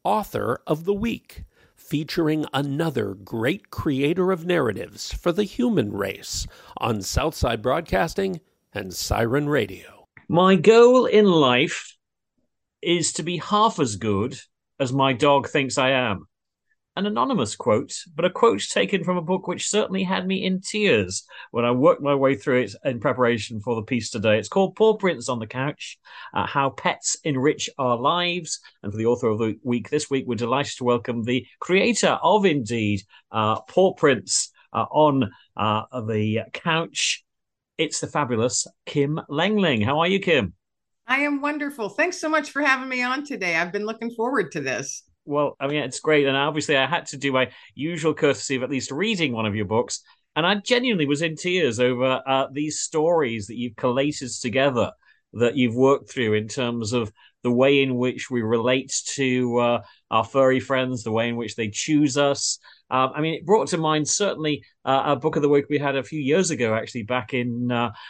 Author of the Week, featuring another great creator of narratives for the human race on Southside Broadcasting and Siren Radio. My goal in life is to be half as good as my dog thinks I am. An anonymous quote, but a quote taken from a book which certainly had me in tears when I worked my way through it in preparation for the piece today. It's called Paw Prints on the Couch, How Pets Enrich Our Lives. And for the author of the week this week, we're delighted to welcome the creator of Indeed, Paw Prints on the Couch. It's the fabulous Kim Lengling. How are you, Kim? I am wonderful. Thanks so much for having me on today. I've been looking forward to this. Well, I mean, it's great. And obviously, I had to do my usual courtesy of at least reading one of your books. And I genuinely was in tears over these stories that you've collated together, that you've worked through in terms of the way in which we relate to our furry friends, the way in which they choose us. I mean, it brought to mind certainly a book of the week we had a few years ago, actually, back in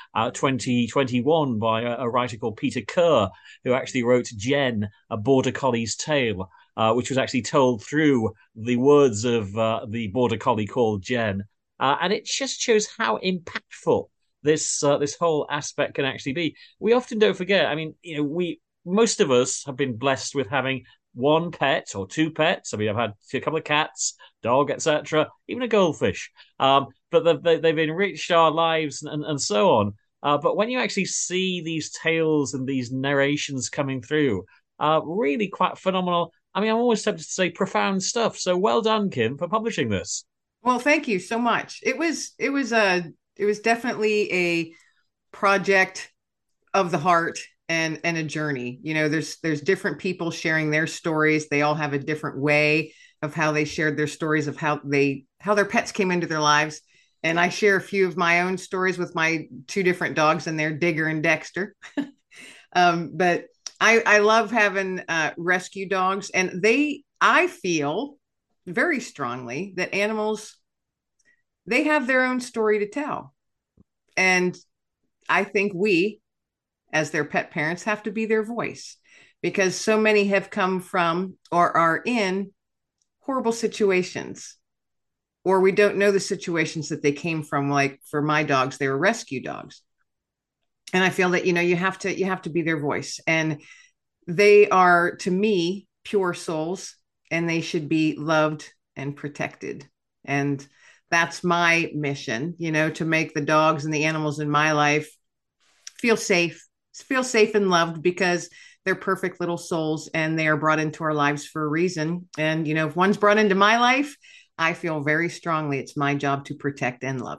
2021 by a writer called Peter Kerr, who actually wrote Jen, A Border Collie's Tale. Which was actually told through the words of the border collie called Jen. And it just shows how impactful this whole aspect can actually be. We often don't forget. I mean, most of us have been blessed with having one pet or two pets. I mean, I've had a couple of cats, dog, etc., even a goldfish. But they've enriched our lives and so on. But when you actually see these tales and these narrations coming through, really quite phenomenal. I mean, I'm always tempted to say profound stuff. So well done, Kim, for publishing this. Well, thank you so much. It was definitely a project of the heart and a journey. You know, there's different people sharing their stories. They all have a different way of how they shared their stories of how their pets came into their lives. And I share a few of my own stories with my two different dogs in there, Digger and Dexter. But I love having rescue dogs, and I feel very strongly that animals, they have their own story to tell. And I think we, as their pet parents, have to be their voice, because so many have come from or are in horrible situations, or we don't know the situations that they came from. Like for my dogs, they were rescue dogs. And I feel that, you have to be their voice. And they are, to me, pure souls, and they should be loved and protected. And that's my mission, to make the dogs and the animals in my life feel safe and loved, because they're perfect little souls and they are brought into our lives for a reason. And, if one's brought into my life, I feel very strongly it's my job to protect and love.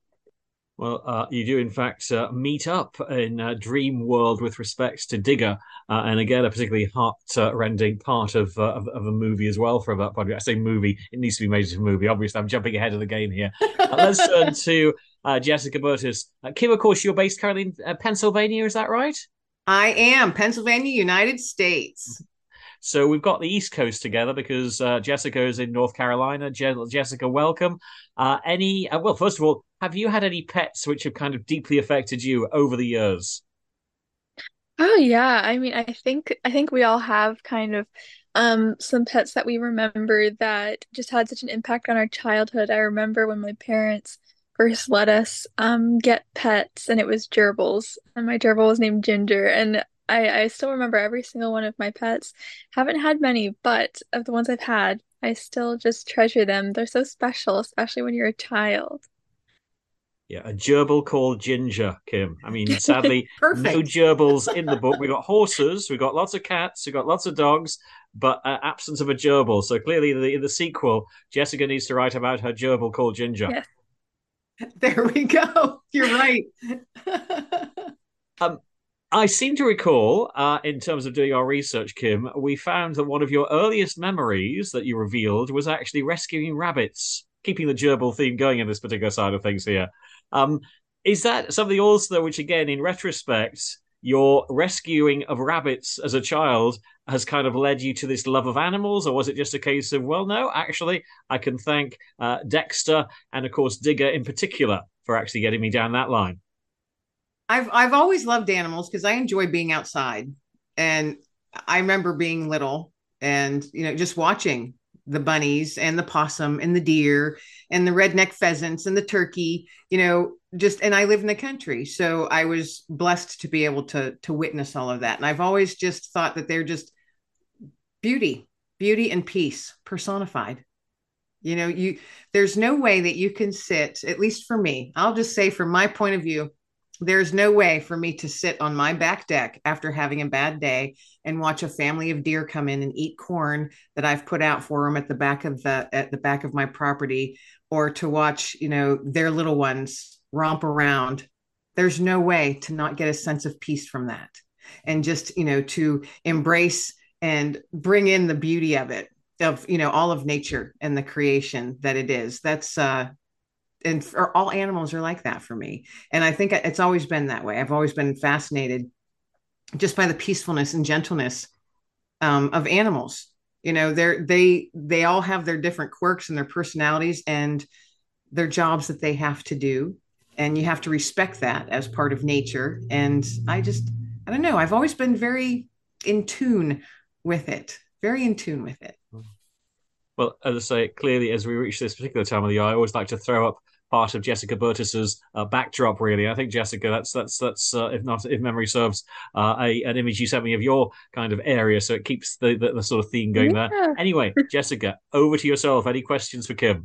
Well, you do, in fact, meet up in Dream World with respects to Digger, and again, a particularly heart-rending part of a movie as well for that project. I say movie, it needs to be made into a movie. Obviously, I'm jumping ahead of the game here. Let's turn to Jessica Burtis. Kim, of course, you're based currently in Pennsylvania, is that right? I am. Pennsylvania, United States. So we've got the East Coast together because Jessica is in North Carolina. Jessica, welcome. Well, first of all, have you had any pets which have kind of deeply affected you over the years? Oh yeah, I mean, I think we all have kind of some pets that we remember that just had such an impact on our childhood. I remember when my parents first let us get pets, and it was gerbils, and my gerbil was named Ginger, and I still remember every single one of my pets. Haven't had many, but of the ones I've had, I still just treasure them. They're so special, especially when you're a child. Yeah, a gerbil called Ginger, Kim. I mean, sadly, no Perfect. gerbils in the book. We got horses, we got lots of cats, we got lots of dogs, but absence of a gerbil. So clearly, in the sequel, Jessica needs to write about her gerbil called Ginger. Yes. There we go. You're right. Um, I seem to recall, in terms of doing our research, Kim, we found that one of your earliest memories that you revealed was actually rescuing rabbits, keeping the gerbil theme going in this particular side of things here. Um, is that something also, which again, in retrospect, your rescuing of rabbits as a child has kind of led you to this love of animals, or was it just a case of, well, no, actually, I can thank Dexter and, of course, Digger in particular for actually getting me down that line? I've always loved animals because I enjoy being outside. And I remember being little and, just watching the bunnies and the possum and the deer and the redneck pheasants and the turkey, and I live in the country. So I was blessed to be able to witness all of that. And I've always just thought that they're just beauty, beauty and peace personified. There's no way that you can sit, at least for me, I'll just say from my point of view, there's no way for me to sit on my back deck after having a bad day and watch a family of deer come in and eat corn that I've put out for them at the back of my property, or to watch, their little ones romp around. There's no way to not get a sense of peace from that, and just, to embrace and bring in the beauty of it, of, all of nature and the creation that it is. That's and for all animals are like that for me. And I think it's always been that way. I've always been fascinated just by the peacefulness and gentleness of animals. They all have their different quirks and their personalities and their jobs that they have to do. And you have to respect that as part of nature. And I don't know, I've always been very in tune with it, very in tune with it. Well, as I say, clearly, as we reach this particular time of the year, I always like to throw up part of Jessica Burtis's backdrop. Really, I think, Jessica, that's if memory serves, an image you sent me of your kind of area, so it keeps the sort of theme going there. Anyway, Jessica, over to yourself. Any questions for Kim?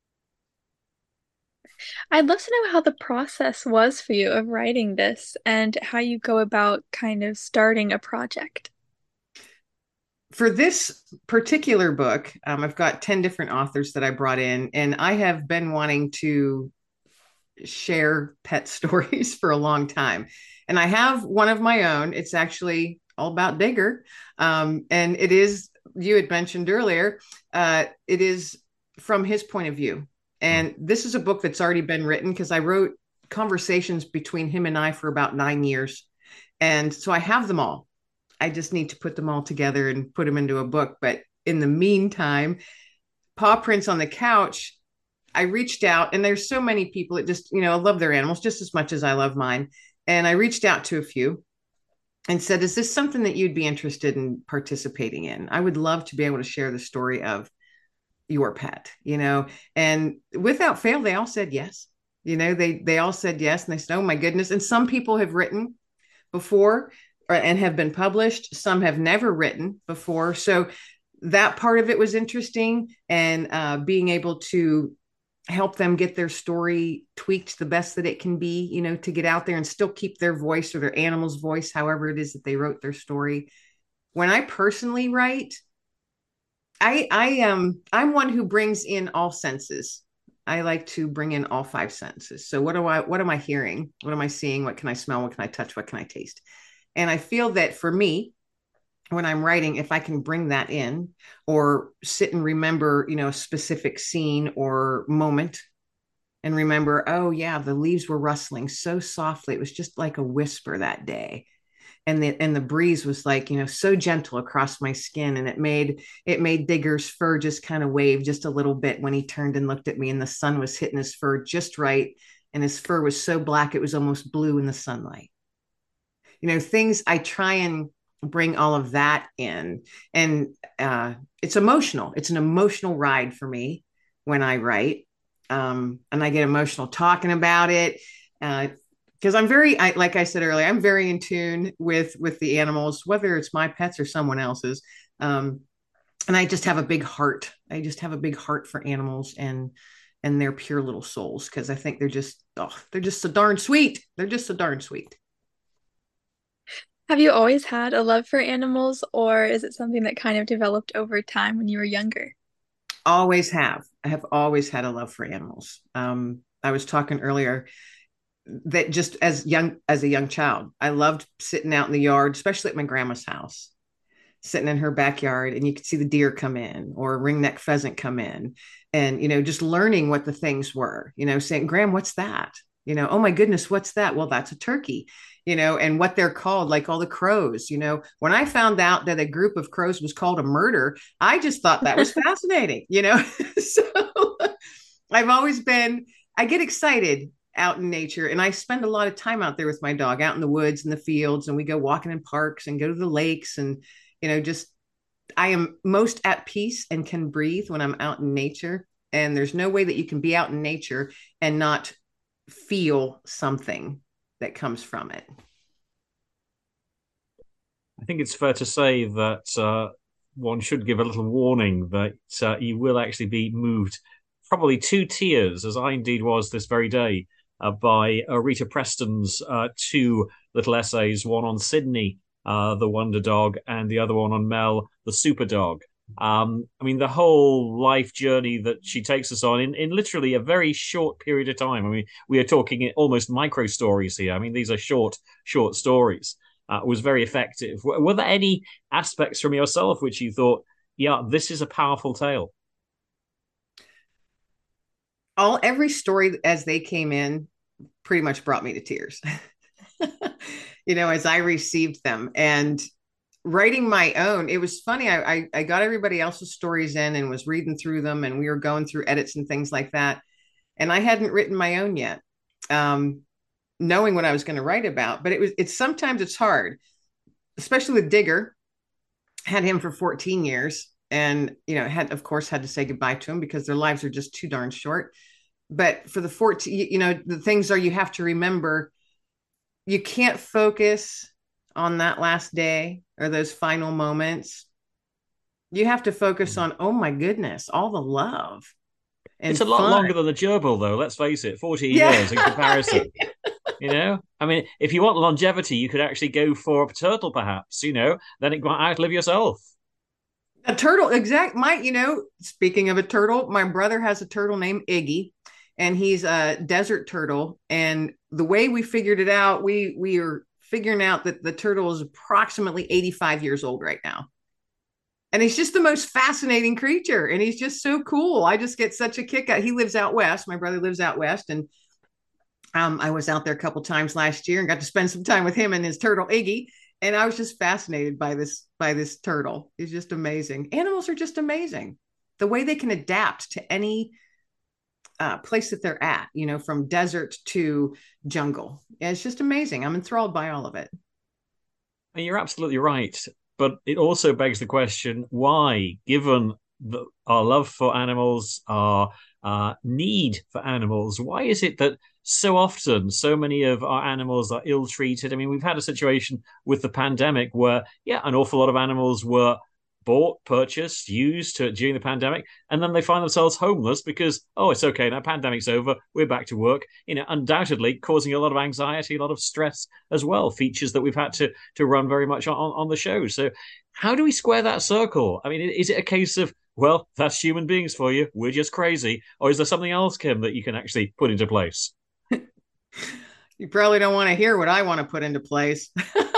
I'd love to know how the process was for you of writing this and how you go about kind of starting a project. For this particular book, I've got 10 different authors that I brought in, and I have been wanting to share pet stories for a long time. And I have one of my own. It's actually all about Digger. And it is, you had mentioned earlier, it is from his point of view. And this is a book that's already been written because I wrote conversations between him and I for about 9 years. And so I have them all. I just need to put them all together and put them into a book. But in the meantime, Paw Prints on the Couch, I reached out, and there's so many people that just, love their animals just as much as I love mine. And I reached out to a few and said, is this something that you'd be interested in participating in? I would love to be able to share the story of your pet, and without fail, they all said yes. They all said yes. And they said, oh my goodness. And some people have written before and have been published. Some have never written before. So that part of it was interesting, and being able to help them get their story tweaked the best that it can be, to get out there and still keep their voice or their animal's voice, however it is that they wrote their story. When I personally write, I'm one who brings in all senses. I like to bring in all 5 senses. So what am I hearing? What am I seeing? What can I smell? What can I touch? What can I taste? And I feel that for me, when I'm writing, if I can bring that in or sit and remember, a specific scene or moment, and remember, oh yeah, the leaves were rustling so softly. It was just like a whisper that day. And the breeze was like, so gentle across my skin. And it made Digger's fur just kind of wave just a little bit when he turned and looked at me, and the sun was hitting his fur just right. And his fur was so black, it was almost blue in the sunlight. Things, I try and bring all of that in. And it's emotional. It's an emotional ride for me when I write. And I get emotional talking about it. Because like I said earlier, I'm very in tune with the animals, whether it's my pets or someone else's. And I just have a big heart. I just have a big heart for animals and their pure little souls, because I think they're just so darn sweet. They're just so darn sweet. Have you always had a love for animals, or is it something that kind of developed over time when you were younger? Always have. I have always had a love for animals. I was talking earlier that just as a young child, I loved sitting out in the yard, especially at my grandma's house, sitting in her backyard, and you could see the deer come in or a ringneck pheasant come in, and, just learning what the things were, saying, Graham, what's that? Oh my goodness, what's that? Well, that's a turkey, and what they're called, like all the crows. When I found out that a group of crows was called a murder, I just thought that was fascinating, So I get excited out in nature, and I spend a lot of time out there with my dog, out in the woods and the fields, and we go walking in parks and go to the lakes, and, just I am most at peace and can breathe when I'm out in nature. And there's no way that you can be out in nature and not feel something that comes from it. I think it's fair to say that one should give a little warning that you will actually be moved probably to tears, as I indeed was this very day, by Rita Preston's two little essays, one on Sydney, the wonder dog, and the other one on Mel, the super dog. I mean, the whole life journey that she takes us on in literally a very short period of time. I mean, we are talking almost micro stories here. I mean, these are short stories. Was very effective. Were there any aspects from yourself which you thought, yeah, this is a powerful tale? Every story as they came in pretty much brought me to tears. As I received them and writing my own. It was funny. I got everybody else's stories in and was reading through them, and we were going through edits and things like that. And I hadn't written my own yet. Knowing what I was going to write about, but it's sometimes it's hard, especially with Digger. Had him for 14 years, and had to say goodbye to him because their lives are just too darn short. But for the 14, the things are, you have to remember, you can't focus on that last day or those final moments. You have to focus on, oh my goodness, all the love. And it's a lot longer than the gerbil, though. Let's face it, 14 years in comparison. I mean, if you want longevity, you could actually go for a turtle, perhaps. Then it might outlive yourself. A turtle, speaking of a turtle, my brother has a turtle named Iggy, and he's a desert turtle. And the way we figured it out, we are figuring out that the turtle is approximately 85 years old right now. And he's just the most fascinating creature. And he's just so cool. I just get such a kick out. He lives out west. My brother lives out west. And I was out there a couple times last year and got to spend some time with him and his turtle Iggy. And I was just fascinated by this turtle. It's just amazing. Animals are just amazing. The way they can adapt to any place that they're at, from desert to jungle. It's just amazing. I'm enthralled by all of it. And you're absolutely right. But it also begs the question, why, given our love for animals, our need for animals, why is it that so often so many of our animals are ill-treated? I mean, we've had a situation with the pandemic where, an awful lot of animals were bought, purchased, used during the pandemic, and then they find themselves homeless because, it's okay, now pandemic's over, we're back to work, undoubtedly causing a lot of anxiety, a lot of stress as well, features that we've had to run very much on the show. So how do we square that circle? I mean, is it a case of, well, that's human beings for you, we're just crazy, or is there something else, Kim, that you can actually put into place? You probably don't want to hear what I want to put into place.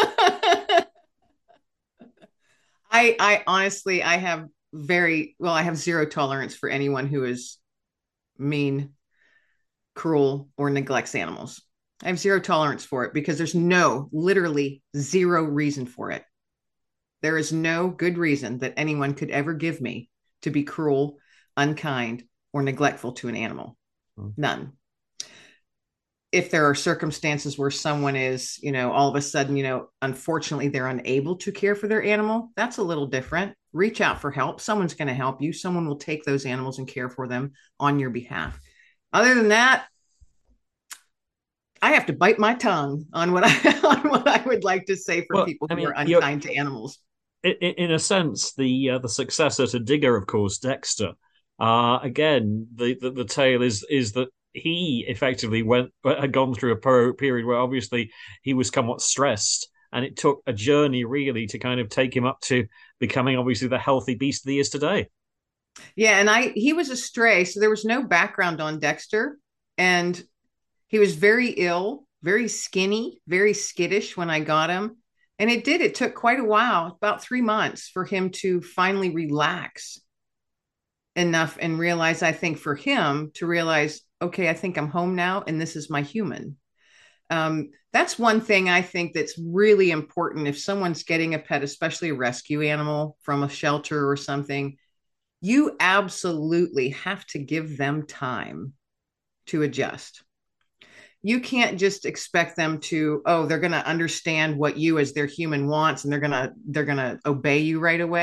I honestly, I have zero tolerance for anyone who is mean, cruel, or neglects animals. I have zero tolerance for it because there's literally zero reason for it. There is no good reason that anyone could ever give me to be cruel, unkind, or neglectful to an animal. None. If there are circumstances where someone is, all of a sudden, unfortunately, they're unable to care for their animal, that's a little different. Reach out for help. Someone's going to help you. Someone will take those animals and care for them on your behalf. Other than that, I have to bite my tongue on what I would like to say for people who are unkind to animals. In a sense, the successor to Digger, of course, Dexter. Again, the tale is that he effectively had gone through a period where obviously he was somewhat stressed, and it took a journey really to kind of take him up to becoming obviously the healthy beast that he is today. Yeah, and he was a stray, so there was no background on Dexter, and he was very ill, very skinny, very skittish when I got him. And it took quite a while, about 3 months, for him to finally relax enough and realize, I think for him to realize, okay, I think I'm home now and this is my human. That's one thing I think that's really important. If someone's getting a pet, especially a rescue animal from a shelter or something, you absolutely have to give them time to adjust. You can't just expect them to, they're going to understand what you as their human wants and they're going to obey you right away.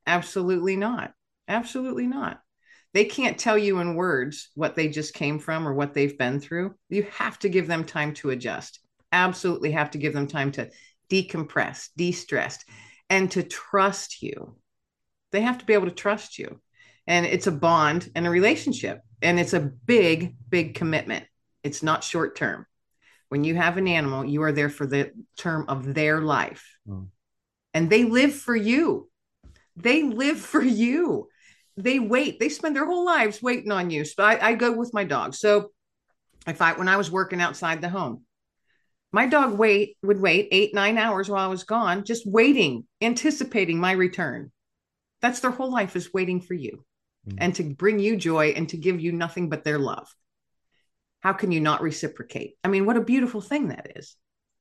Absolutely not. Absolutely not. They can't tell you in words what they just came from or what they've been through. You have to give them time to adjust. Absolutely have to give them time to decompress, de-stress, and to trust you. They have to be able to trust you. And it's a bond and a relationship. And it's a big, big commitment. It's not short term. When you have an animal, you are there for the term of their life. Mm. And they live for you. They live for you. They wait. They spend their whole lives waiting on you. So I go with my dog. So when I was working outside the home, my dog would wait 8-9 hours while I was gone, just waiting, anticipating my return. That's their whole life, is waiting for you and to bring you joy and to give you nothing but their love. How can you not reciprocate? I mean, what a beautiful thing that is.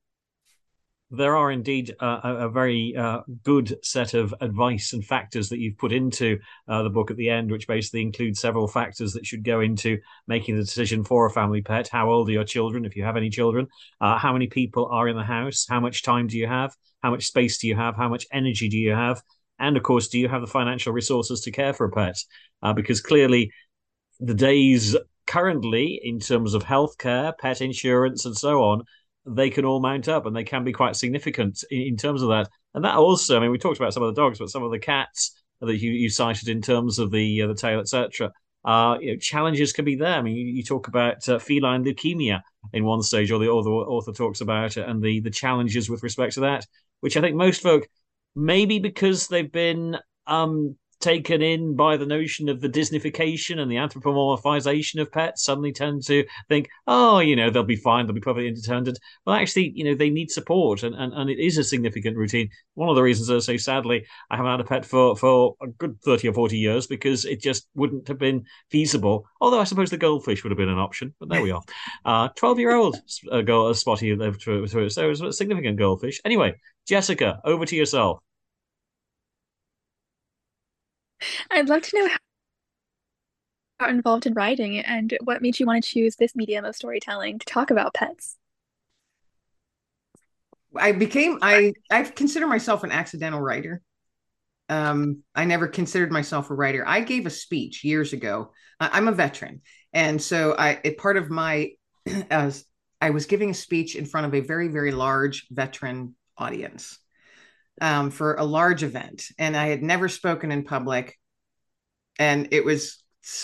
There are indeed a very good set of advice and factors that you've put into the book at the end, which basically includes several factors that should go into making the decision for a family pet. How old are your children, if you have any children? How many people are in the house? How much time do you have? How much space do you have? How much energy do you have? And of course, do you have the financial resources to care for a pet? Because clearly the days currently, in terms of healthcare, pet insurance, and so on, they can all mount up and they can be quite significant in terms of that. And that also, I mean, we talked about some of the dogs, but some of the cats that you cited in terms of the tail, etc. Challenges can be there. I mean, you talk about feline leukemia in one stage, or the author talks about it, and the challenges with respect to that, which I think most folk, maybe because they've been taken in by the notion of the Disneyfication and the anthropomorphization of pets, suddenly tend to think, oh, they'll be fine, they'll be perfectly independent. Well, actually, they need support, and it is a significant routine. One of the reasons I say, sadly, I haven't had a pet for a good 30 or 40 years, because it just wouldn't have been feasible. Although I suppose the goldfish would have been an option, but there we are. 12-year-old Spotty lived through it, so it was a significant goldfish. Anyway, Jessica, over to yourself. I'd love to know how you got involved in writing and what made you want to choose this medium of storytelling to talk about pets. I consider myself an accidental writer. I never considered myself a writer. I gave a speech years ago. I'm a veteran. And so part of my, I was giving a speech in front of a very, very large veteran audience for a large event. And I had never spoken in public. And it was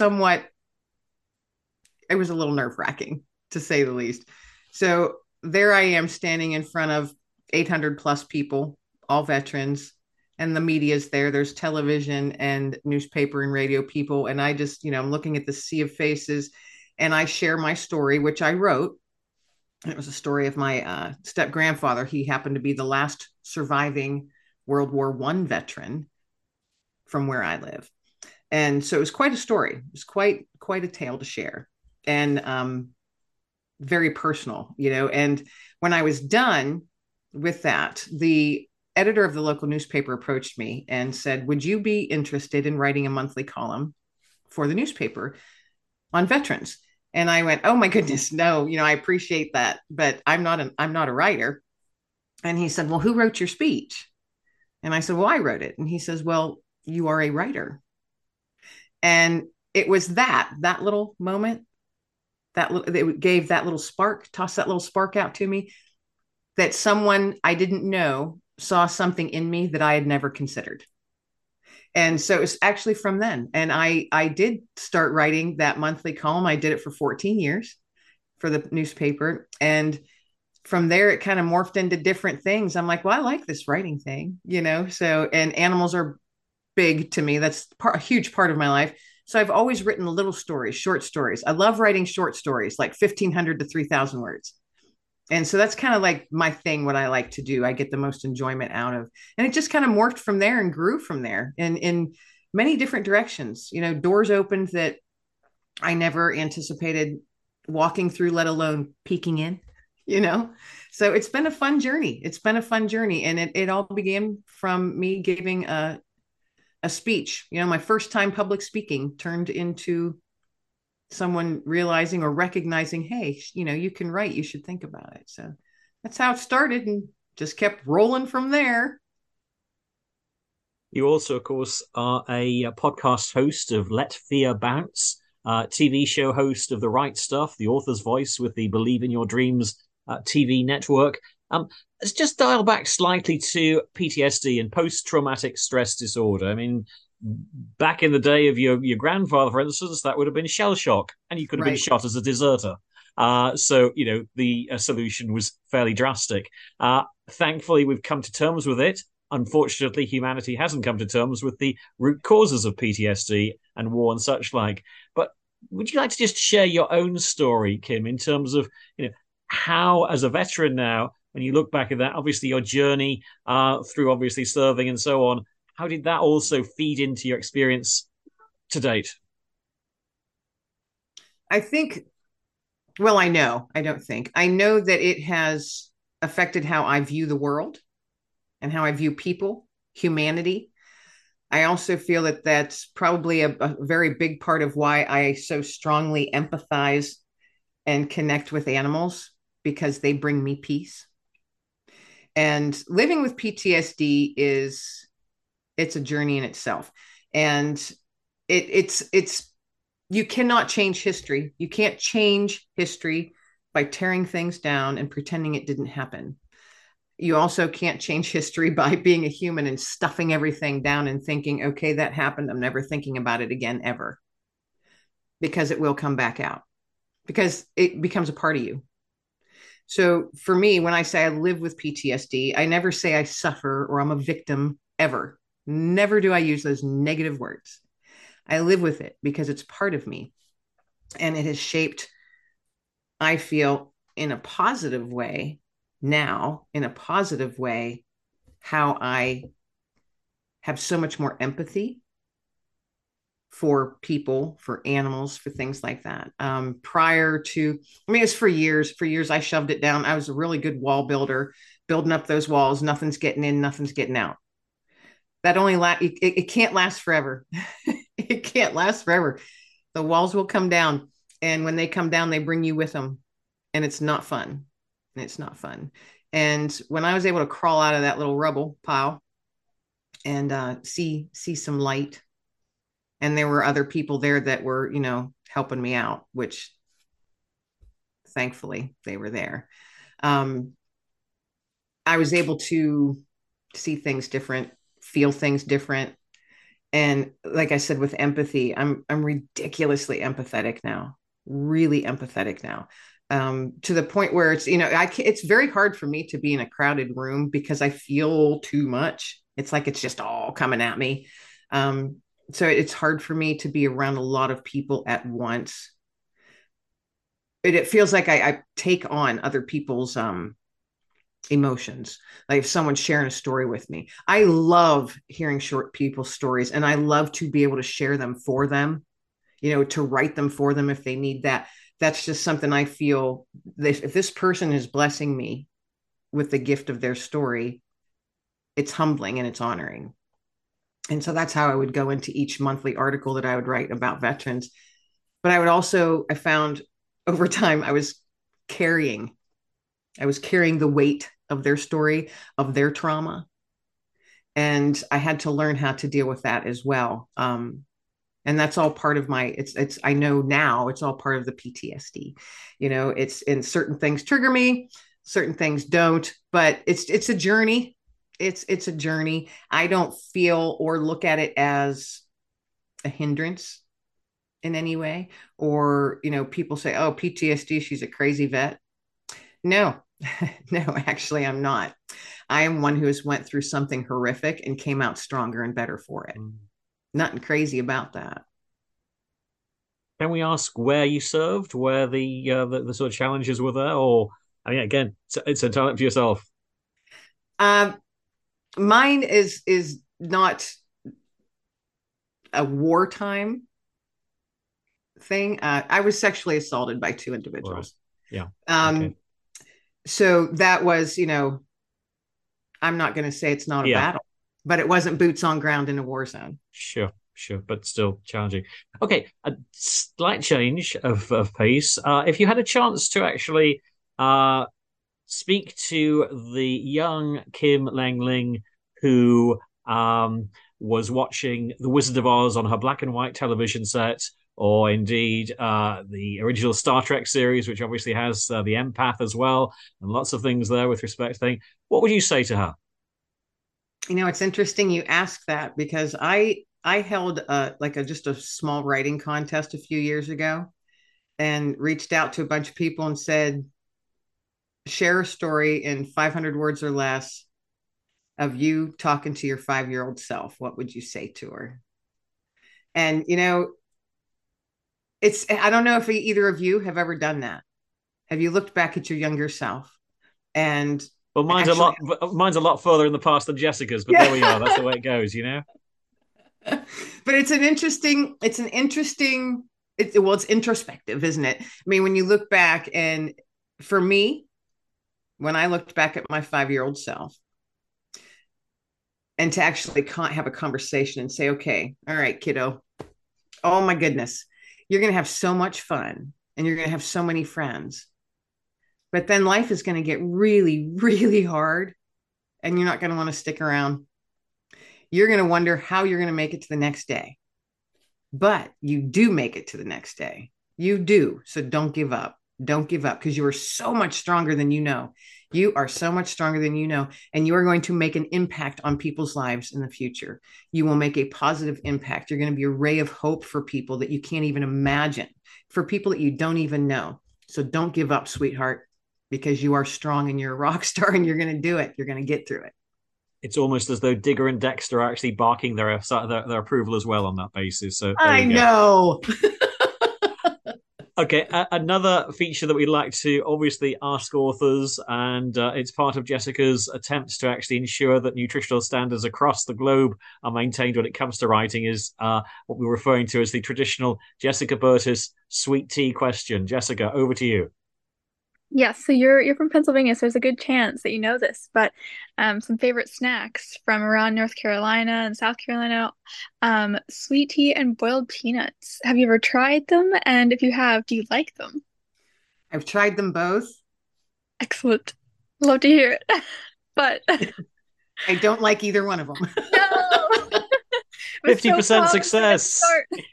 a little nerve-wracking, to say the least. So there I am standing in front of 800 plus people, all veterans, and the media's there. There's television and newspaper and radio people. And I just, I'm looking at the sea of faces, and I share my story, which I wrote. And it was a story of my step-grandfather. He happened to be the last surviving World War I veteran from where I live. And so it was quite a story. It was quite a tale to share, and very personal, And when I was done with that, the editor of the local newspaper approached me and said, "Would you be interested in writing a monthly column for the newspaper on veterans?" And I went, "Oh my goodness, no! I appreciate that, but I'm not a writer." And he said, "Well, who wrote your speech?" And I said, "Well, I wrote it." And he says, "Well, you are a writer." And it was that little moment, it gave that little spark, tossed that little spark out to me, that someone I didn't know saw something in me that I had never considered. And so it was actually from then. And I did start writing that monthly column. I did it for 14 years for the newspaper. And from there, it kind of morphed into different things. I'm like, well, I like this writing thing, So, and animals are big to me. That's a huge part of my life. So I've always written little stories, short stories. I love writing short stories, like 1,500 to 3,000 words. And so that's kind of like my thing, what I like to do. I get the most enjoyment out of. And it just kind of morphed from there and grew from there in many different directions. Doors opened that I never anticipated walking through, let alone peeking in, So it's been a fun journey. And it all began from me giving a speech. My first time public speaking turned into someone realizing or recognizing, hey, you can write, you should think about it. So that's how it started, and just kept rolling from there. You also, of course, are a podcast host of Let Fear Bounce, TV show host of The Right Stuff, the author's voice with the Believe in Your Dreams TV network. Let's just dial back slightly to PTSD and post-traumatic stress disorder. I mean, back in the day of your grandfather, for instance, that would have been shell shock, and you could have been shot as a deserter. So, the solution was fairly drastic. Thankfully, we've come to terms with it. Unfortunately, humanity hasn't come to terms with the root causes of PTSD and war and such like. But would you like to just share your own story, Kim, in terms of how, as a veteran now, when you look back at that, obviously your journey through obviously serving and so on, how did that also feed into your experience to date? I know that it has affected how I view the world and how I view people, humanity. I also feel that that's probably a very big part of why I so strongly empathize and connect with animals, because they bring me peace. And living with PTSD it's a journey in itself. And it's you cannot change history. You can't change history by tearing things down and pretending it didn't happen. You also can't change history by being a human and stuffing everything down and thinking, okay, that happened, I'm never thinking about it again, ever. Because it will come back out, because it becomes a part of you. So for me, when I say I live with PTSD, I never say I suffer or I'm a victim, ever. Never do I use those negative words. I live with it because it's part of me. And it has shaped, I feel, in a positive way, how I have so much more empathy for people, for animals, for things like that. Prior to, it was for years. For years, I shoved it down. I was a really good wall builder, building up those walls. Nothing's getting in, nothing's getting out. That only it can't last forever. It can't last forever. The walls will come down, and when they come down, they bring you with them, and it's not fun. And when I was able to crawl out of that little rubble pile and see some light, and there were other people there that were, helping me out, which thankfully they were there. I was able to see things different, feel things different. And like I said, with empathy, I'm ridiculously empathetic now, really empathetic now. To the point where it's, it's very hard for me to be in a crowded room because I feel too much. It's like it's just all coming at me. So it's hard for me to be around a lot of people at once. It feels like I take on other people's emotions. Like if someone's sharing a story with me, I love hearing short people's stories, and I love to be able to share them for them, to write them for them if they need that. That's just something I feel if this person is blessing me with the gift of their story, it's humbling and it's honoring. And so that's how I would go into each monthly article that I would write about veterans. But I found over time, I was carrying the weight of their story, of their trauma. And I had to learn how to deal with that as well. And that's all part of I know now it's all part of the PTSD. It's in certain things trigger me, certain things don't, but it's a journey. It's a journey. I don't feel or look at it as a hindrance in any way. Or, people say, oh, PTSD, she's a crazy vet. No, no, actually, I'm not. I am one who has went through something horrific and came out stronger and better for it. Nothing crazy about that. Can we ask where you served, where the sort of challenges were there? Or, again, it's entirely up to yourself. Mine is not a wartime thing. I was sexually assaulted by 2 individuals. Right. Yeah. Okay. So that was, I'm not going to say it's not a battle, but it wasn't boots on ground in a war zone. Sure, but still challenging. Okay, a slight change of pace. If you had a chance to actually speak to the young Kim Leng-Ling who was watching The Wizard of Oz on her black and white television set, or indeed the original Star Trek series, which obviously has the empath as well, and lots of things there with respect to things, what would you say to her? It's interesting you ask that, because I held just a small writing contest a few years ago, and reached out to a bunch of people and said, share a story in 500 words or less of you talking to your 5-year-old self. What would you say to her? And I don't know if either of you have ever done that. Have you looked back at your younger self? And well, mine's a lot further in the past than Jessica's, but there we are. That's the way it goes, But it's introspective, isn't it? I mean, when you look back, and for me, when I looked back at my 5-year-old self, and to actually have a conversation and say, okay, all right, kiddo, oh my goodness, you're going to have so much fun and you're going to have so many friends. But then life is going to get really, really hard, and you're not going to want to stick around. You're going to wonder how you're going to make it to the next day. But you do make it to the next day. You do. So don't give up. Don't give up, because you are so much stronger than you know. You are so much stronger than you know, and you are going to make an impact on people's lives in the future. You will make a positive impact. You're going to be a ray of hope for people that you can't even imagine, for people that you don't even know. So don't give up, sweetheart, because you are strong and you're a rock star, and you're going to do it. You're going to get through it. It's almost as though Digger and Dexter are actually barking their approval as well on that basis. So I know. Okay, another feature that we'd like to obviously ask authors, and it's part of Jessica's attempts to actually ensure that nutritional standards across the globe are maintained when it comes to writing, is what we're referring to as the traditional Jessica Burtis sweet tea question. Jessica, over to you. Yes, so you're from Pennsylvania, so there's a good chance that you know this, but some favorite snacks from around North Carolina and South Carolina, sweet tea and boiled peanuts. Have you ever tried them? And if you have, do you like them? I've tried them both. Excellent. Love to hear it. But I don't like either one of them. No. 50% success.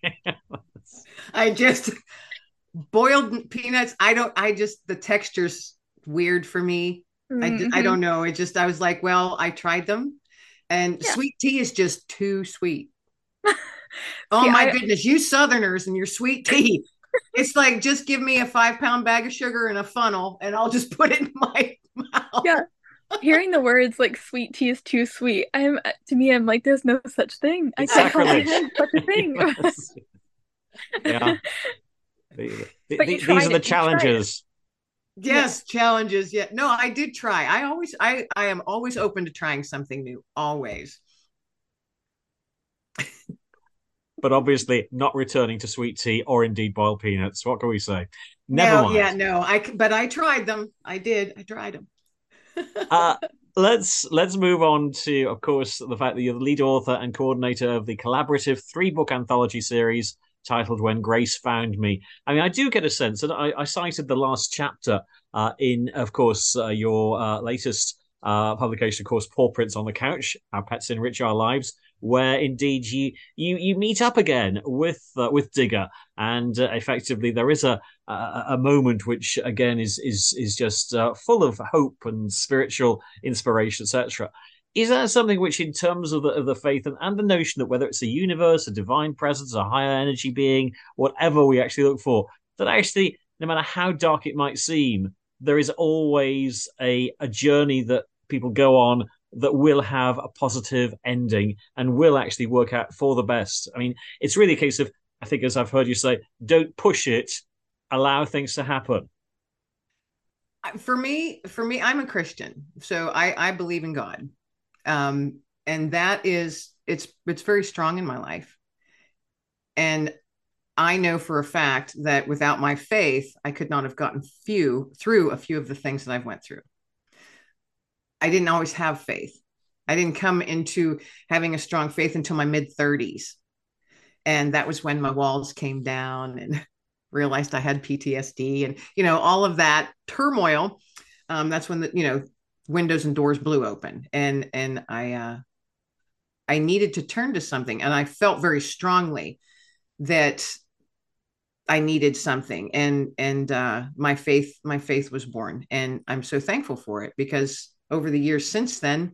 I just boiled peanuts. The texture's weird for me. Mm-hmm. I don't know. I was like, well, I tried them, and sweet tea is just too sweet. Oh my goodness, you Southerners and your sweet tea. It's like, just give me a 5-pound bag of sugar in a funnel and I'll just put it in my mouth. Yeah. Hearing the words like sweet tea is too sweet, I'm like, there's no such thing. I can't comprehend such a thing. Yeah. These are the challenges. Yes, challenges. Yeah. No, I did try. I am always open to trying something new. Always. But obviously not returning to sweet tea or indeed boiled peanuts. What can we say? Never mind. Yeah, no. But I tried them. I did. I tried them. Let's move on to, of course, the fact that you're the lead author and coordinator of the collaborative 3-book anthology series titled When Grace Found Me. I mean, I do get a sense, and I cited the last chapter in, of course, your latest publication, of course, Paw Prints on the Couch, Our Pets Enrich Our Lives, where indeed you meet up again with Digger, and effectively there is a moment which again is just full of hope and spiritual inspiration, etc. Is that something which, in terms of the faith and the notion that whether it's a universe, a divine presence, a higher energy being, whatever we actually look for, that actually, no matter how dark it might seem, there is always a journey that people go on that will have a positive ending and will actually work out for the best? I mean, it's really a case of, I think, as I've heard you say, don't push it, allow things to happen. For me, I'm a Christian, so I believe in God. And that is, it's very strong in my life. And I know for a fact that without my faith, I could not have gotten through a few of the things that I've went through. I didn't always have faith. I didn't come into having a strong faith until my mid-30s. And that was when my walls came down and realized I had PTSD and, all of that turmoil. That's when the, windows and doors blew open, and I I needed to turn to something, and I felt very strongly that I needed something, and my faith was born, and I'm so thankful for it, because over the years since then,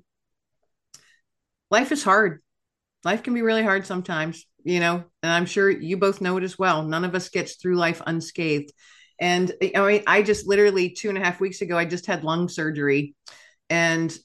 life is hard. Life can be really hard sometimes, and I'm sure you both know it as well. None of us gets through life unscathed. And I mean, I just literally 2.5 weeks ago, I just had lung surgery, and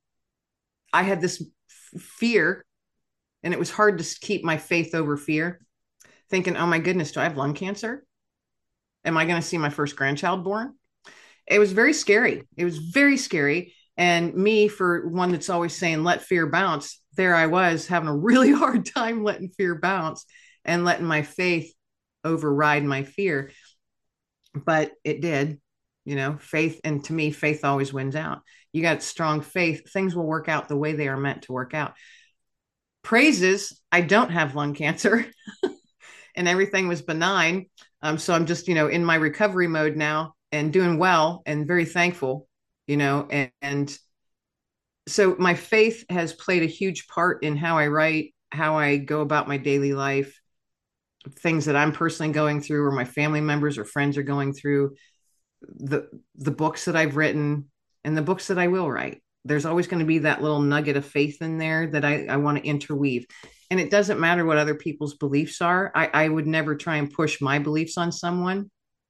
I had this fear, and it was hard to keep my faith over fear, thinking, oh my goodness, do I have lung cancer? Am I going to see my first grandchild born? It was very scary. It was very scary. And me, for one that's always saying, let fear bounce, there I was having a really hard time letting fear bounce and letting my faith override my fear. But it did, faith. And to me, faith always wins out. You got strong faith, things will work out the way they are meant to work out. Praises, I don't have lung cancer and everything was benign. So I'm just, in my recovery mode now and doing well and very thankful, and so my faith has played a huge part in how I write, how I go about my daily life, things that I'm personally going through or my family members or friends are going through, the books that I've written and the books that I will write. There's always going to be that little nugget of faith in there that I want to interweave. And it doesn't matter what other people's beliefs are. I would never try and push my beliefs on someone.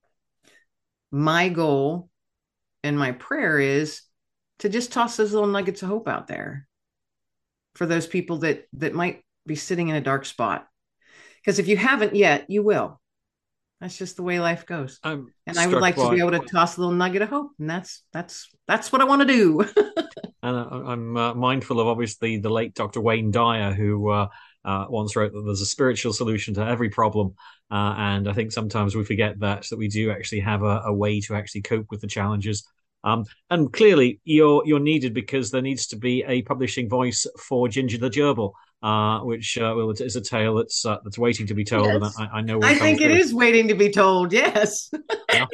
My goal and my prayer is to just toss those little nuggets of hope out there for those people that might be sitting in a dark spot. Because if you haven't yet, you will. That's just the way life goes. And I would like to be able to toss a little nugget of hope. And that's what I want to do. And I'm mindful of, obviously, the late Dr. Wayne Dyer, who once wrote that there's a spiritual solution to every problem. And I think sometimes we forget that we do actually have a way to actually cope with the challenges. And clearly, you're needed, because there needs to be a publishing voice for Ginger the Gerbil, which is a tale that's waiting to be told. Yes. And I know. I think it is waiting to be told. Yes. Yeah.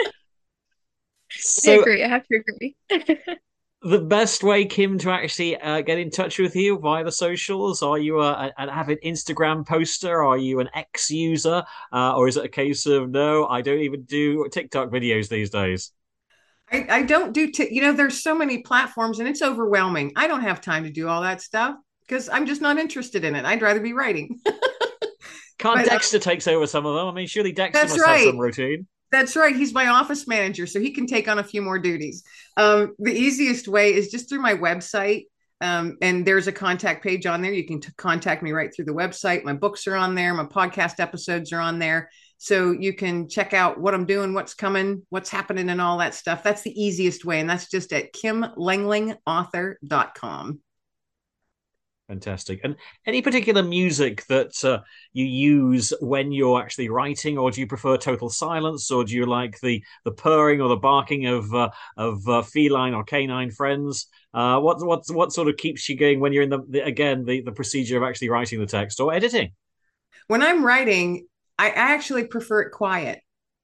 I agree. I have to agree. The best way, Kim, to actually get in touch with you via the socials? Are you an avid Instagram poster? Are you an X user? Or is it a case of, no, I don't even do TikTok videos these days? I don't do, there's so many platforms and it's overwhelming. I don't have time to do all that stuff because I'm just not interested in it. I'd rather be writing. Can't Dexter takes over some of them? I mean, surely Dexter must have some routine. That's right. He's my office manager, so he can take on a few more duties. The easiest way is just through my website. And there's a contact page on there. You can contact me right through the website. My books are on there. My podcast episodes are on there. So you can check out what I'm doing, what's coming, what's happening, and all that stuff. That's the easiest way. And that's just at kimlanglingauthor.com. Fantastic. And any particular music that you use when you're actually writing, or do you prefer total silence, or do you like the purring or the barking of feline or canine friends? What sort of keeps you going when you're in the procedure of actually writing the text or editing? When I'm writing, I actually prefer it quiet.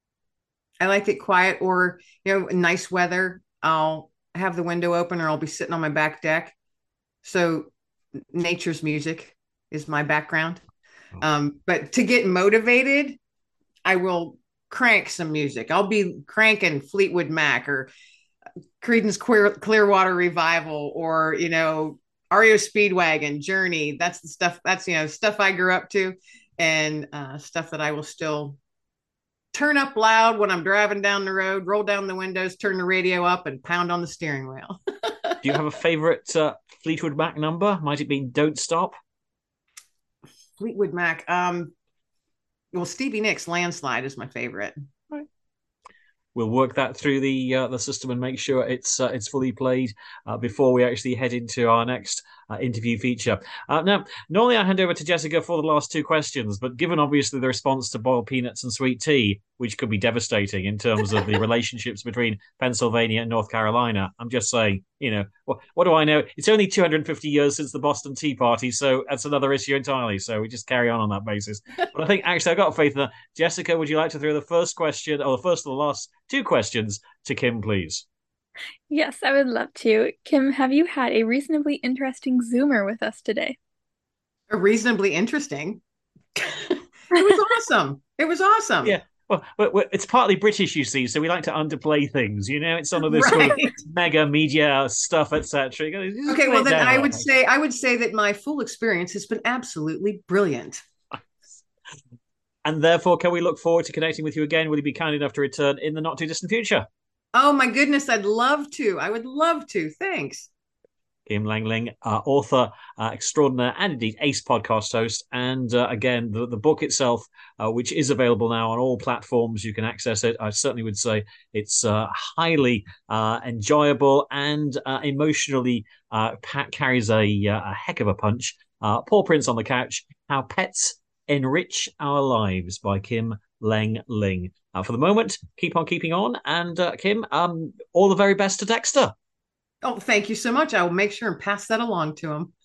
I like it quiet, or nice weather. I'll have the window open, or I'll be sitting on my back deck. So nature's music is my background. But to get motivated, I will crank some music. I'll be cranking Fleetwood Mac or Creedence Clearwater Revival, or REO Speedwagon, Journey. That's the stuff. That's stuff I grew up to, and stuff that I will still turn up loud when I'm driving down the road, roll down the windows, turn the radio up, and pound on the steering wheel. Do you have a favorite Fleetwood Mac number? Might it be Don't Stop? Fleetwood Mac. Well, Stevie Nicks' Landslide is my favorite. Right. We'll work that through the system and make sure it's fully played before we actually head into our next interview feature. Now, normally I hand over to Jessica for the last two questions, but given obviously the response to boiled peanuts and sweet tea, which could be devastating in terms of the relationships between Pennsylvania and North Carolina, I'm just saying, what do I know? It's only 250 years since the Boston Tea Party, so that's another issue entirely. So we just carry on that basis. But I think actually I've got faith in that. Jessica, would you like to throw the first question, or the first of the last two questions, to Kim, please? Yes, I would love to. Kim, have you had a reasonably interesting Zoomer with us today? Reasonably interesting. It was awesome. It was awesome. Yeah. Well, it's partly British, you see, so we like to underplay things. It's some of this sort of Right. mega media stuff, etc. Okay, well then I would say that my full experience has been absolutely brilliant. And therefore, can we look forward to connecting with you again? Will you be kind enough to return in the not too distant future? Oh my goodness, I'd love to. I would love to. Thanks. Kim Langling, author extraordinaire and indeed ace podcast host. And again, the book itself, which is available now on all platforms, you can access it. I certainly would say it's highly enjoyable and emotionally carries a heck of a punch. Paw Prints on the Couch, How Pets Enrich Our Lives by Kim Langling. For the moment, keep on keeping on. And Kim, all the very best to Dexter. Oh, thank you so much. I will make sure and pass that along to him.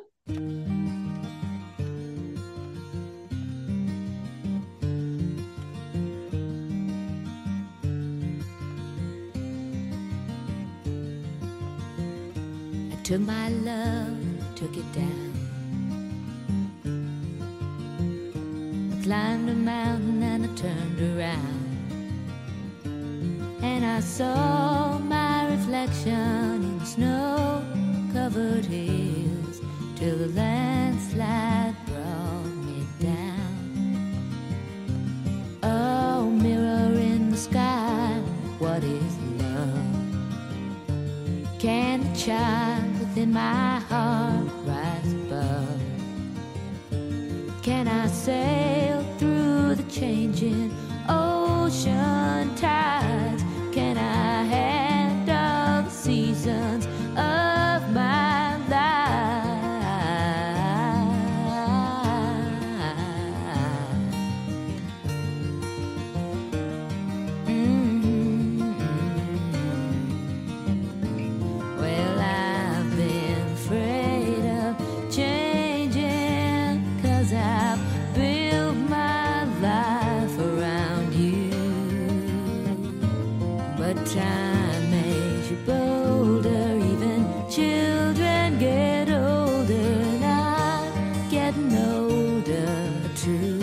I took my love, took it down. I climbed a mountain and I turned around. And I saw my reflection in the snow-covered hills till the landslide brought me down. Oh, mirror in the sky, what is love? Can the child within my heart rise above? Can I sail through the changing ocean tides? Can I handle the seasons of my life? Well, I've been afraid of changing, 'cause I've built my life around you. But time makes you bolder, even children get older, and I'm getting older too.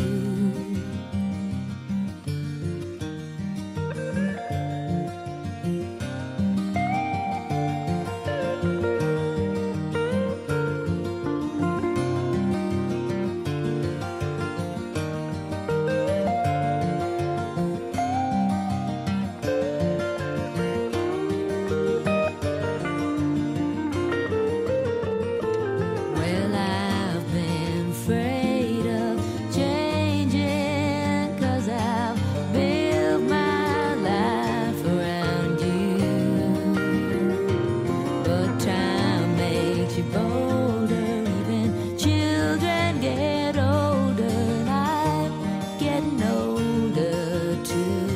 Well, I've been afraid of changing, 'cause I've built my life around you. But time makes you bolder, even children get older, and I'm getting older too.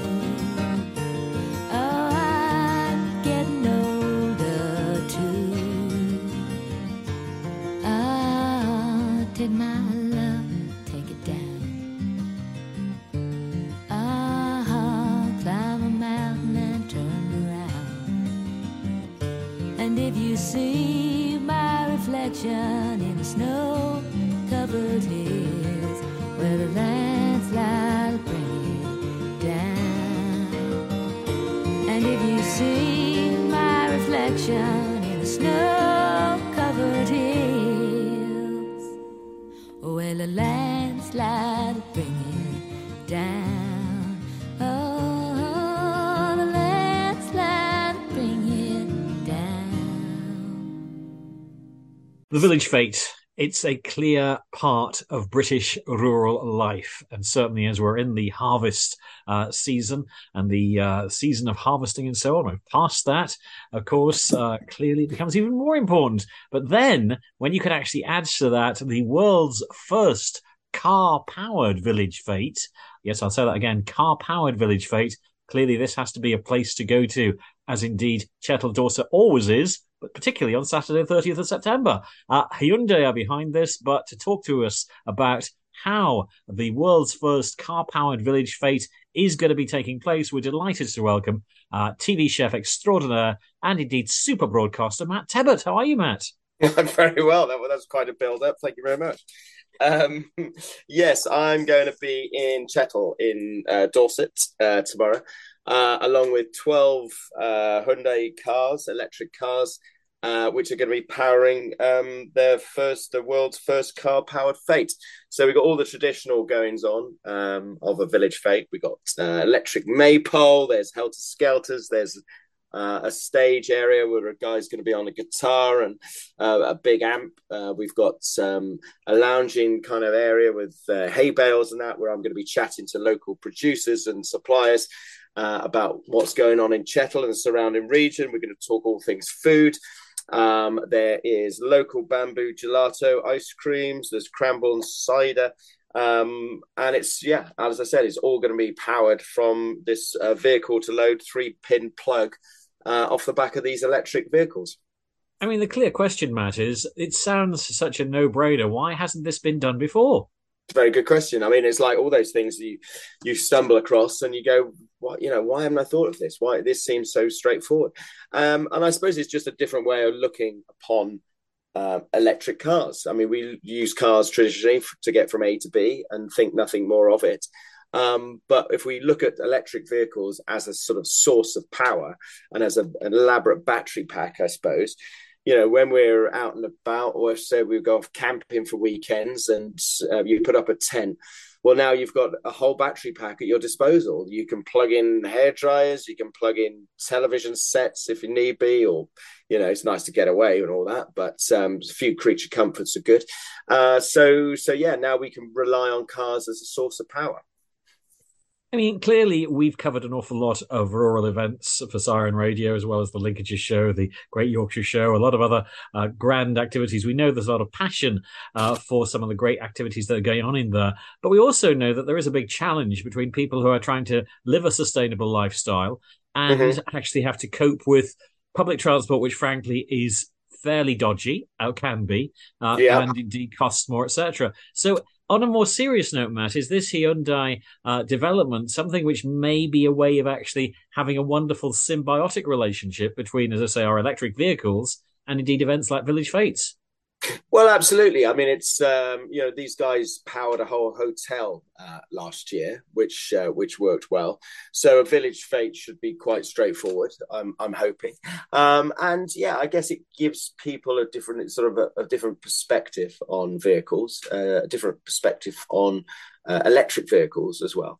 Oh, I'm getting older too. Take my love, take it down. Climb a mountain and turn around. And if you see my reflection in the snow-covered hills, where the landslide will bring you down. And if you see my reflection in the snow-covered hills, well, a landslide will bring you down. Oh, the landslide will bring you down. The Village Fete. It's a clear part of British rural life. And certainly as we're in the harvest season and the season of harvesting and so on, we're past that, of course, clearly it becomes even more important. But then when you can actually add to that the world's first car-powered Village Fete, yes, I'll say that again, car-powered Village Fete, clearly this has to be a place to go to, as indeed Chettle Dorset always is, but particularly on Saturday, 30th of September. Hyundai are behind this, but to talk to us about how the world's first car-powered Village Fete is going to be taking place, we're delighted to welcome TV chef extraordinaire and indeed super broadcaster Matt Tebbutt. How are you, Matt? I'm very well. That's quite a build up. Thank you very much. Um, yes, I'm going to be in Chettle in Dorset tomorrow, along with 12 Hyundai cars, electric cars, which are going to be powering the world's first car-powered fete. So we've got all the traditional goings on of a village fete. We've got electric maypole, there's helter-skelters, there's a stage area where a guy's going to be on a guitar and a big amp. We've got a lounging kind of area with hay bales and that, where I'm going to be chatting to local producers and suppliers about what's going on in Chettle and the surrounding region. We're going to talk all things food. There is local bamboo gelato ice creams. There's Cranbourne cider. And it's, as I said, it's all going to be powered from this vehicle to load 3-pin plug off the back of these electric vehicles. I mean, the clear question, Matt, is it sounds such a no-brainer. Why hasn't this been done before? It's a very good question. I mean, it's like all those things you stumble across and you go, what, why haven't I thought of this? Why this seems so straightforward? And I suppose it's just a different way of looking upon electric cars. I mean, we use cars traditionally to get from A to B and think nothing more of it. But if we look at electric vehicles as a sort of source of power and as an elaborate battery pack, I suppose, when we're out and about, or say we go off camping for weekends and you put up a tent, well, now you've got a whole battery pack at your disposal. You can plug in hair dryers, you can plug in television sets if you need be, or, it's nice to get away and all that, but a few creature comforts are good. So now we can rely on cars as a source of power. I mean, clearly we've covered an awful lot of rural events for Siren Radio, as well as the Lincolnshire Show, the Great Yorkshire Show, a lot of other grand activities. We know there's a lot of passion for some of the great activities that are going on in there. But we also know that there is a big challenge between people who are trying to live a sustainable lifestyle and actually have to cope with public transport, which frankly is fairly dodgy, can be, and indeed costs more, etc. So on a more serious note, Matt, is this Hyundai development something which may be a way of actually having a wonderful symbiotic relationship between, as I say, our electric vehicles and indeed events like Village Fates? Well, absolutely. I mean, it's these guys powered a whole hotel last year, which worked well. So a village fete should be quite straightforward. I'm hoping, and I guess it gives people a different a different perspective on vehicles, a different perspective on electric vehicles as well,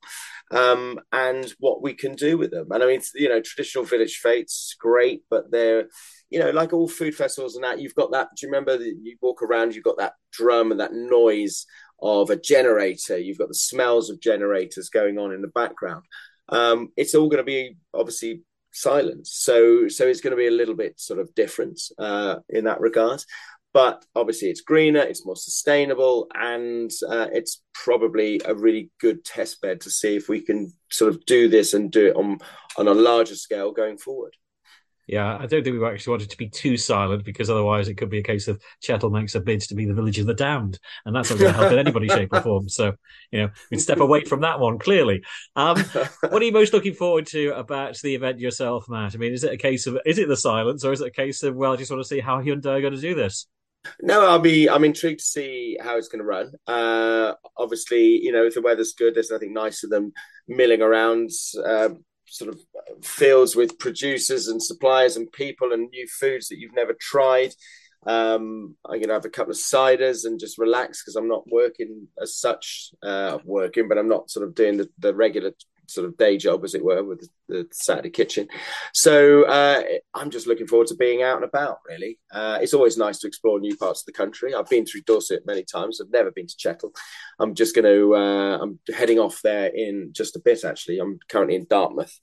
and what we can do with them. And I mean, traditional village fetes, great, but they're like all food festivals and that, you've got that. Do you remember that you walk around, you've got that drum and that noise of a generator, you've got the smells of generators going on in the background. It's all going to be obviously silent. So it's going to be a little bit sort of different in that regard. But obviously it's greener, it's more sustainable, and it's probably a really good test bed to see if we can sort of do this and do it on a larger scale going forward. Yeah, I don't think we actually want it to be too silent, because otherwise it could be a case of Chettle makes a bid to be the village of the damned, and that's not going to help in anybody's shape or form. So, we'd step away from that one, clearly. What are you most looking forward to about the event yourself, Matt? I mean, is it the silence, or is it a case of, well, I just want to see how Hyundai are going to do this? No, I'm intrigued to see how it's going to run. Obviously, if the weather's good, there's nothing nicer than milling around sort of fields with producers and suppliers and people and new foods that you've never tried. I'm going to have a couple of ciders and just relax, because I'm not working as such. But I'm not sort of doing the regular sort of day job, as it were, with the Saturday kitchen. So I'm just looking forward to being out and about, really. It's always nice to explore new parts of the country. I've been through Dorset many times. I've never been to Chettle. I'm just going to, I'm heading off there in just a bit, actually. I'm currently in Dartmouth.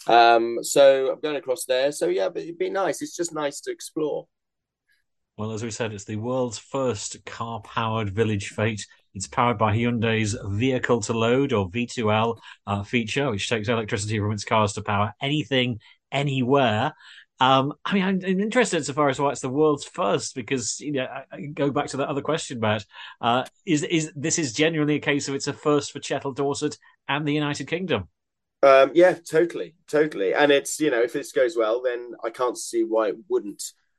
So I'm going across there. So yeah, but it'd be nice. It's just nice to explore. Well, as we said, it's the world's first car-powered village fete. It's powered by Hyundai's Vehicle to Load, or V2L, feature, which takes electricity from its cars to power anything, anywhere. I mean, I'm interested insofar as why it's the world's first, because I go back to that other question, Matt. Is this genuinely a case of it's a first for Chettle, Dorset, and the United Kingdom? Yeah, totally. And it's if this goes well, then I can't see why it wouldn't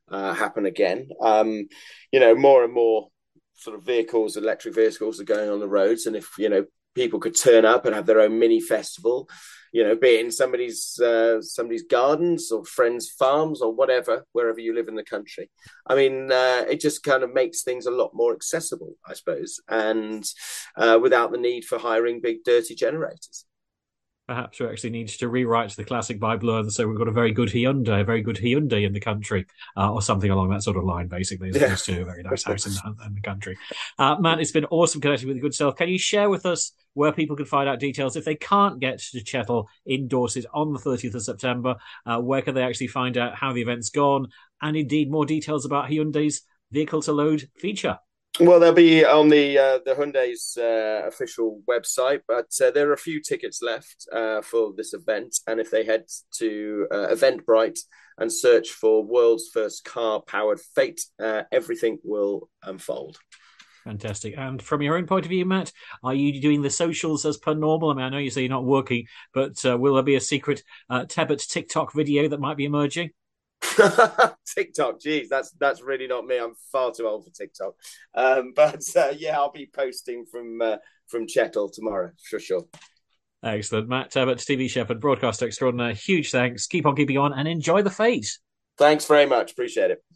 happen again. More and more sort of electric vehicles are going on the roads, and if people could turn up and have their own mini festival, be it in somebody's gardens or friends' farms or whatever, wherever you live in the country. I mean, it just kind of makes things a lot more accessible, I suppose, and without the need for hiring big dirty generators. Perhaps we actually need to rewrite the classic Bible and so we've got a very good Hyundai in the country, or something along that sort of line, basically, as opposed to a very nice house in the country. Matt, it's been awesome connecting with your good self. Can you share with us where people can find out details if they can't get to Chettle in Dorset on the 30th of September? Where can they actually find out how the event's gone, and indeed more details about Hyundai's Vehicle to Load feature? Well, they'll be on the Hyundai's official website, but there are a few tickets left for this event. And if they head to Eventbrite and search for World's First Car-Powered Fate, everything will unfold. Fantastic. And from your own point of view, Matt, are you doing the socials as per normal? I mean, I know you say you're not working, but will there be a secret Tebbit TikTok video that might be emerging? TikTok, geez, that's really not me. I'm far too old for TikTok. But I'll be posting from Chettle tomorrow for sure. Excellent. Matt Tebbit, TV chef and broadcaster extraordinaire. Huge thanks. Keep on keeping on and enjoy the fate. Thanks very much. Appreciate it.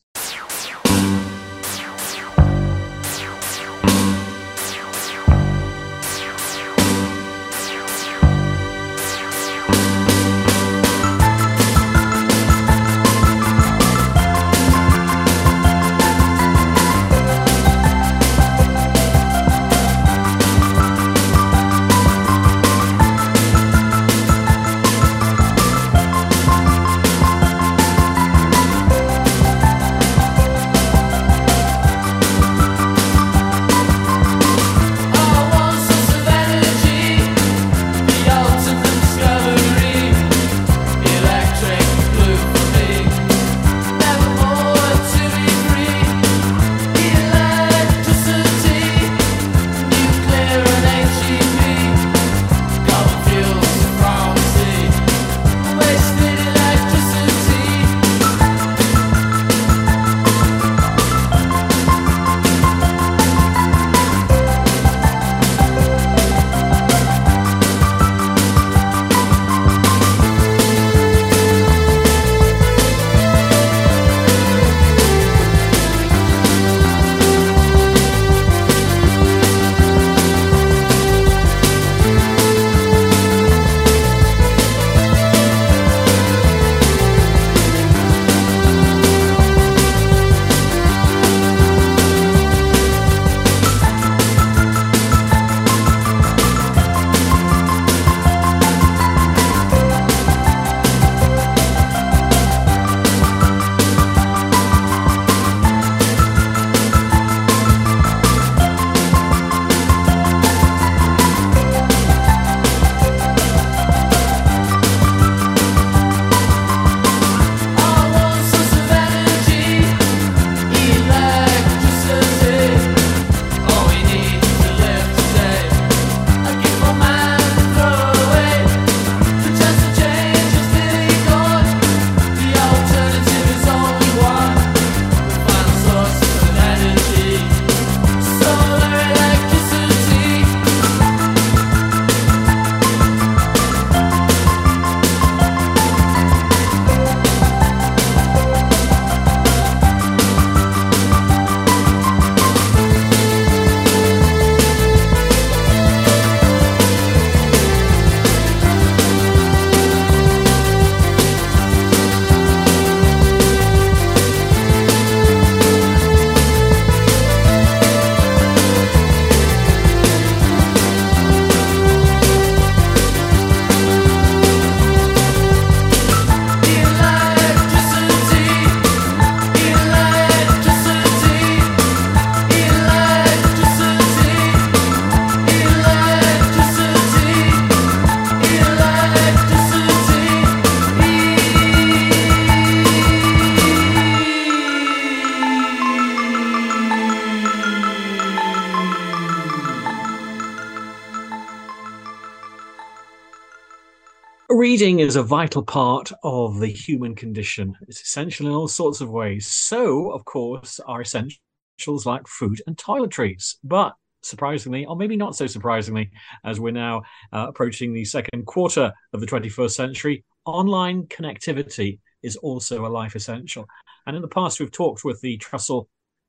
Reading is a vital part of the human condition. It's essential in all sorts of ways. So, of course, are essentials like food and toiletries. But surprisingly, or maybe not so surprisingly, as we're now approaching the second quarter of the 21st century, online connectivity is also a life essential. And in the past, we've talked with the Trussell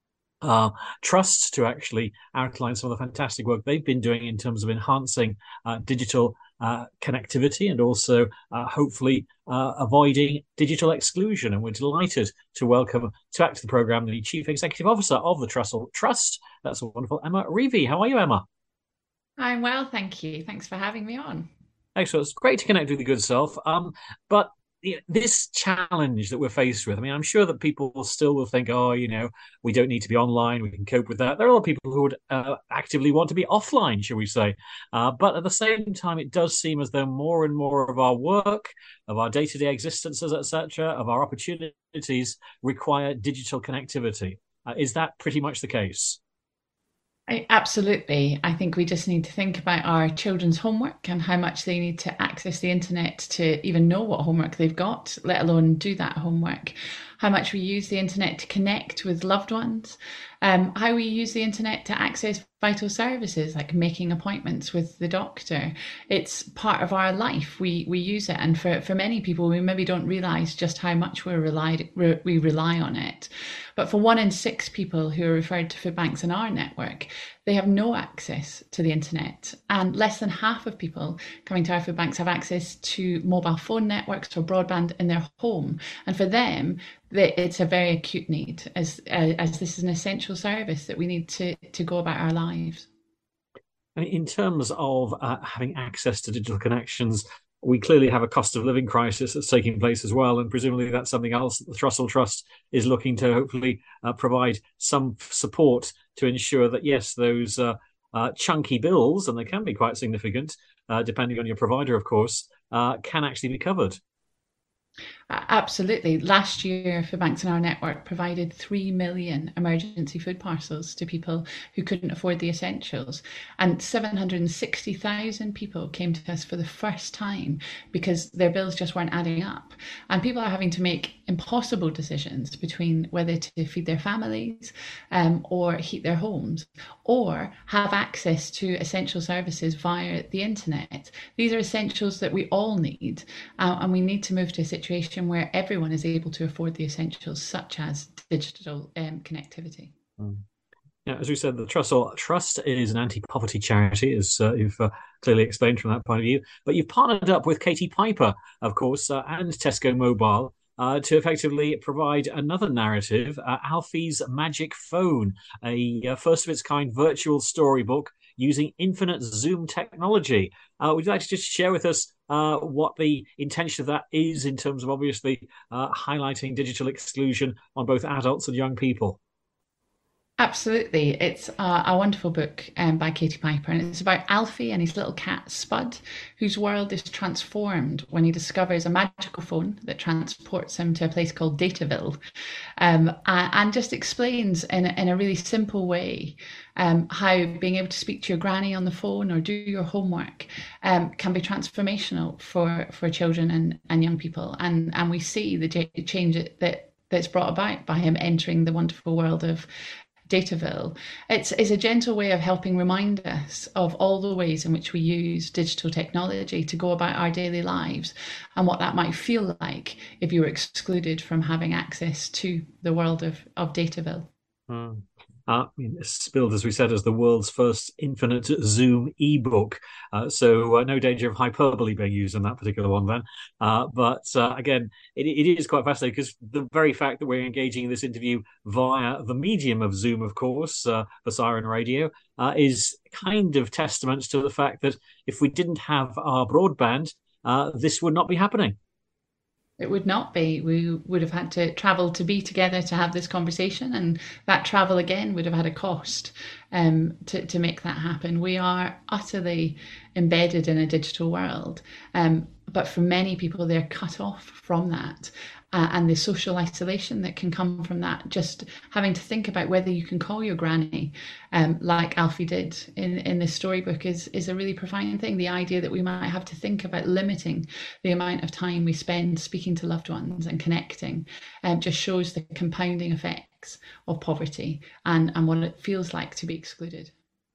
Trust to actually outline some of the fantastic work they've been doing in terms of enhancing digital connectivity and also hopefully avoiding digital exclusion. And we're delighted to welcome back to the programme the Chief Executive Officer of the Trussell Trust. That's a wonderful Emma Reevey. How are you, Emma? I'm well, thank you. Thanks for having me on. Excellent. It's great to connect with your good self. But this challenge that we're faced with, I mean, I'm sure that people still will think, oh, we don't need to be online. We can cope with that. There are a lot of people who would actively want to be offline, shall we say. But at the same time, it does seem as though more and more of our work, of our day-to-day existences, etc., of our opportunities require digital connectivity. Is that pretty much the case? Absolutely. I think we just need to think about our children's homework and how much they need to access the internet to even know what homework they've got, let alone do that homework. How much we use the internet to connect with loved ones, how we use the internet to access vital services like making appointments with the doctor. It's part of our life. We use it, and for many people, we maybe don't realise just how much we rely on it. But for 1 in 6 people who are referred to food banks in our network, they have no access to the internet, and less than half of people coming to our food banks have access to mobile phone networks or broadband in their home. And for them, it's a very acute need, as this is an essential service that we need to go about our lives. In terms of having access to digital connections, we clearly have a cost of living crisis that's taking place as well, and presumably that's something else that the Trussell Trust is looking to hopefully provide some support to ensure that, yes, those chunky bills, and they can be quite significant, depending on your provider, of course, can actually be covered. Absolutely. Last year, Food Banks in our network provided 3 million emergency food parcels to people who couldn't afford the essentials. And 760,000 people came to us for the first time because their bills just weren't adding up. And people are having to make impossible decisions between whether to feed their families or heat their homes or have access to essential services via the internet. These are essentials that we all need, and we need to move to a situation where everyone is able to afford the essentials, such as digital connectivity. Yeah, as we said, the Trussell Trust is an anti-poverty charity, as you've clearly explained from that point of view. But you've partnered up with Katie Piper, of course, and Tesco Mobile to effectively provide another narrative, Alfie's Magic Phone, a first of its kind virtual storybook using infinite zoom technology. Would you like to just share with us what the intention of that is in terms of obviously highlighting digital exclusion on both adults and young people? Absolutely. It's a wonderful book by Katie Piper, and it's about Alfie and his little cat Spud, whose world is transformed when he discovers a magical phone that transports him to a place called Dataville, and just explains in a really simple way how being able to speak to your granny on the phone or do your homework can be transformational for children and young people. And we see the change that's brought about by him entering the wonderful world of Dataville. It's a gentle way of helping remind us of all the ways in which we use digital technology to go about our daily lives and what that might feel like if you were excluded from having access to the world of Dataville. It's billed, as we said, as the world's first infinite zoom ebook. So no danger of hyperbole being used in that particular one then. But again, it is quite fascinating because the very fact that we're engaging in this interview via the medium of Zoom, of course, for Siren Radio, is kind of testament to the fact that if we didn't have our broadband, this would not be happening. It would not be. We would have had to travel to be together to have this conversation, and that travel again would have had a cost. to make that happen. We are utterly embedded in a digital world, but for many people, they're cut off from that. And the social isolation that can come from that, just having to think about whether you can call your granny, like Alfie did in this storybook, is a really profound thing. The idea that we might have to think about limiting the amount of time we spend speaking to loved ones and connecting just shows the compounding effects of poverty and what it feels like to be excluded.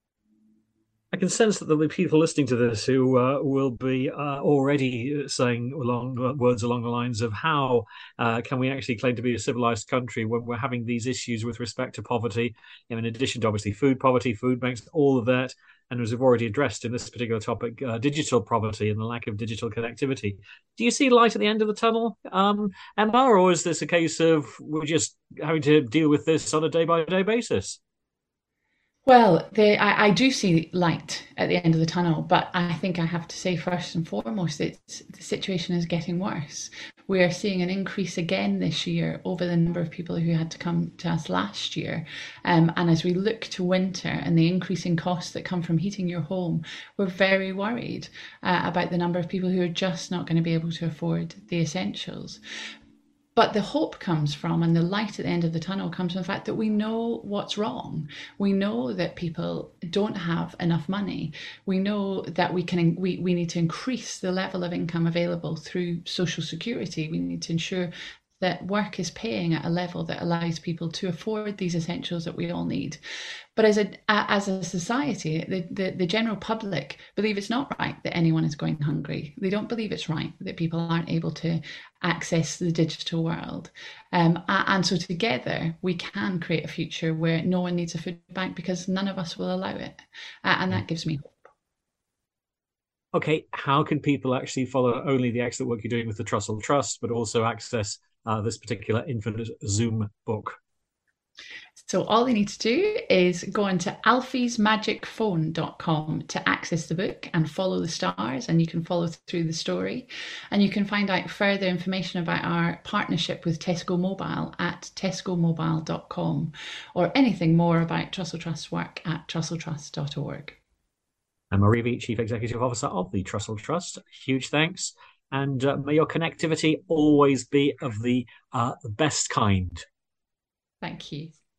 I can sense that there'll be people listening to this who will be already saying words along the lines of how can we actually claim to be a civilized country when we're having these issues with respect to poverty, in addition to obviously food poverty, food banks, all of that. And as we've already addressed in this particular topic, digital poverty and the lack of digital connectivity. Do you see light at the end of the tunnel, Emma, or is this a case of we're just having to deal with this on a day-by-day basis? Well, I do see light at the end of the tunnel, but I think I have to say first and foremost, the situation is getting worse. We are seeing an increase again this year over the number of people who had to come to us last year. And as we look to winter and the increasing costs that come from heating your home, we're very worried about the number of people who are just not going to be able to afford the essentials. But the hope comes from, and the light at the end of the tunnel comes from the fact that we know what's wrong. We know that people don't have enough money. We know that we need to increase the level of income available through social security. We need to ensure that work is paying at a level that allows people to afford these essentials that we all need. But as a society, the general public believe it's not right that anyone is going hungry. They don't believe it's right that people aren't able to access the digital world. And so together we can create a future where no one needs a food bank because none of us will allow it. And that gives me hope. Okay, how can people actually follow only the excellent work you're doing with the Trussell Trust, but also access this particular Infinite Zoom book? So all they need to do is go onto alfiesmagicphone.com to access the book and follow the stars, and you can follow through the story. And you can find out further information about our partnership with Tesco Mobile at tescomobile.com, or anything more about Trussell Trust's work at trusselltrust.org. Emma Reevey, Chief Executive Officer of the Trussell Trust. Huge thanks. And may your connectivity always be of the best kind. Thank you.